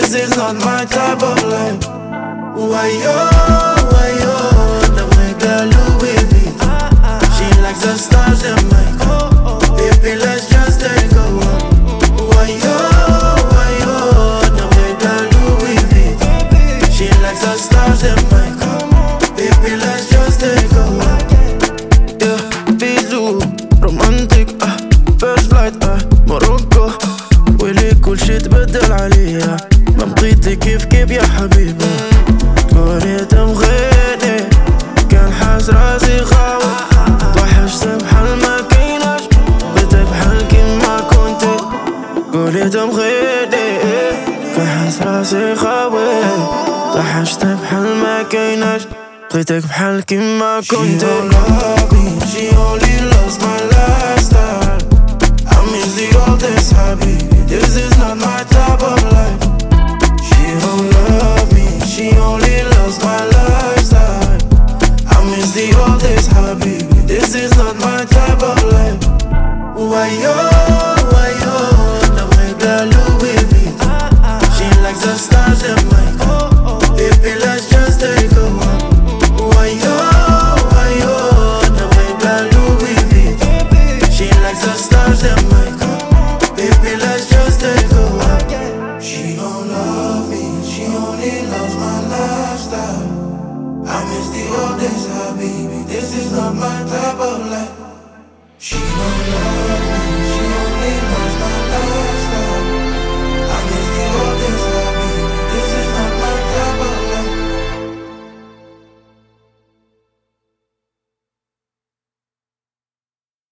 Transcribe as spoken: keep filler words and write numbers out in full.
This is not my type of life. Why yo, why yo, d'après de la Louis Vuitton. She likes the stars in my car. Baby, let's just take a walk. Why yo, why yo, d'après de la Louis Vuitton. She likes the stars in my car. Baby, let's just take a walk. Yeah, bisous, romantic, ah, first flight, ah, Morocco. ولي كل شي تبدل عليا، ما بقيتي كيف كيف يا حبيبي. تقولي تبغيني كان حاس راسي خاوي، توحشت بحال ما كايناش، بقيتك بحال كيما كنتي. تقولي تبغيني كان حاس راسي خاوي، توحشت بحال ما كايناش، بقيتك بحال كيما كنتي. She don't love me, she only loves my lifestyle. I miss the oldest hobby. This is not my type of life. She don't love me, she only loves my lifestyle. I miss the oldest hobby. This is not my type of life. Why yo, why yo, d'après de la Louis Vuitton. She likes the stars in my car. Baby, let's just take a walk. Why yo, why yo, d'après de la Louis Vuitton. She likes the stars in my car. Baby, let's just take a walk. She don't love me, she only loves my lifestyle. I miss the old days, baby. This is not my type of life.